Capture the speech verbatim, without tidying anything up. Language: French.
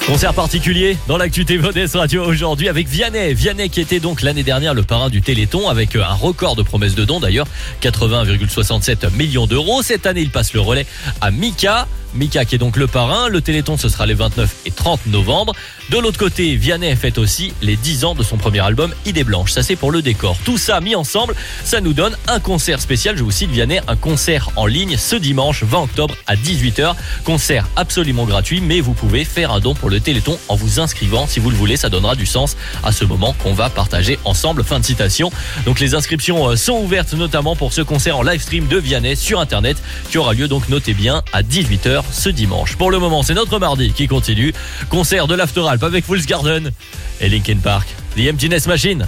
Concert particulier dans l'actu T V O D S Radio aujourd'hui avec Vianney. Vianney qui était donc l'année dernière le parrain du Téléthon avec un record de promesses de dons d'ailleurs, quatre-vingts virgule soixante-sept millions d'euros. Cette année, il passe le relais à Mika. Mika qui est donc le parrain. Le Téléthon, ce sera les vingt-neuf et trente novembre. De l'autre côté, Vianney fête aussi les dix ans de son premier album Idée Blanche. Ça, c'est pour le décor. Tout ça mis ensemble, ça nous donne un concert spécial. Je vous cite Vianney, un concert en ligne ce dimanche vingt octobre à dix-huit heures. Concert absolument gratuit, mais vous pouvez faire un don pour le Téléthon en vous inscrivant si vous le voulez. Ça donnera du sens à ce moment qu'on va partager ensemble. Fin de citation. Donc les inscriptions sont ouvertes notamment pour ce concert en live stream de Vianney sur internet qui aura lieu, donc notez bien, à dix-huit heures ce dimanche. Pour le moment, c'est notre mardi qui continue. Concert de l'After Alp avec Fool's Garden et Linkin Park, The Emptiness Machine.